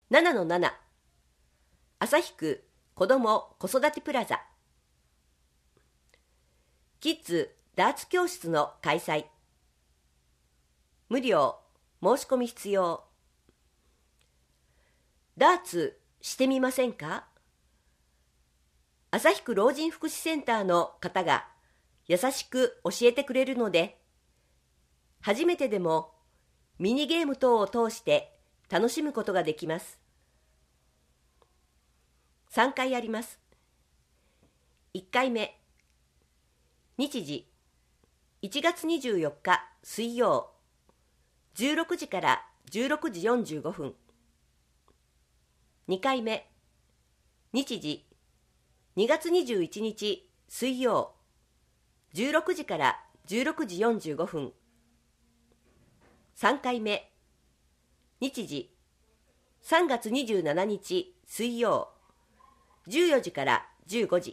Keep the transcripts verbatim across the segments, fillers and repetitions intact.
ななのなな、旭区子ども子育てプラザ、キッズダーツ教室の開催、無料、申し込み必要。ダーツしてみませんか？旭区老人福祉センターの方が優しく教えてくれるので、初めてでもミニゲーム等を通して楽しむことができます。さんかいあります。いっかいめ、日時いちがつにじゅうよっか水曜、じゅうろくじからじゅうろくじよんじゅうごふん。にかいめ、日時にがつにじゅういちにち水曜、じゅうろくじからじゅうろくじよんじゅうごふん。さんかいめ、日時さんがつにじゅうしちにち水曜、じゅうよじからじゅうごじ。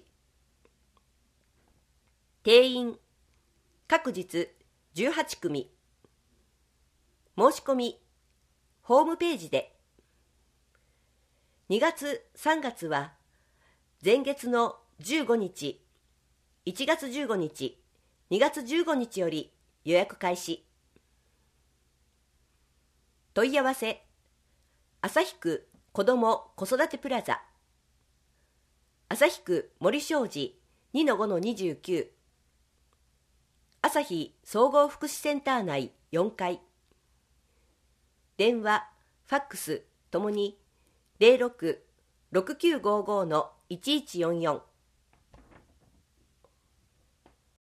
定員各日じゅうはちくみ。申し込みホームページで。にがつさんがつは前月のじゅうごにち、いちがつじゅうごにち、にがつじゅうごにちより予約開始。問い合わせ旭区子ども子育てプラザ、旭区森小路 にのごのにじゅうきゅう、旭総合福祉センター内よんかい。電話、ファックスともに ゼロろく ろくきゅうごごのいちいちよんよん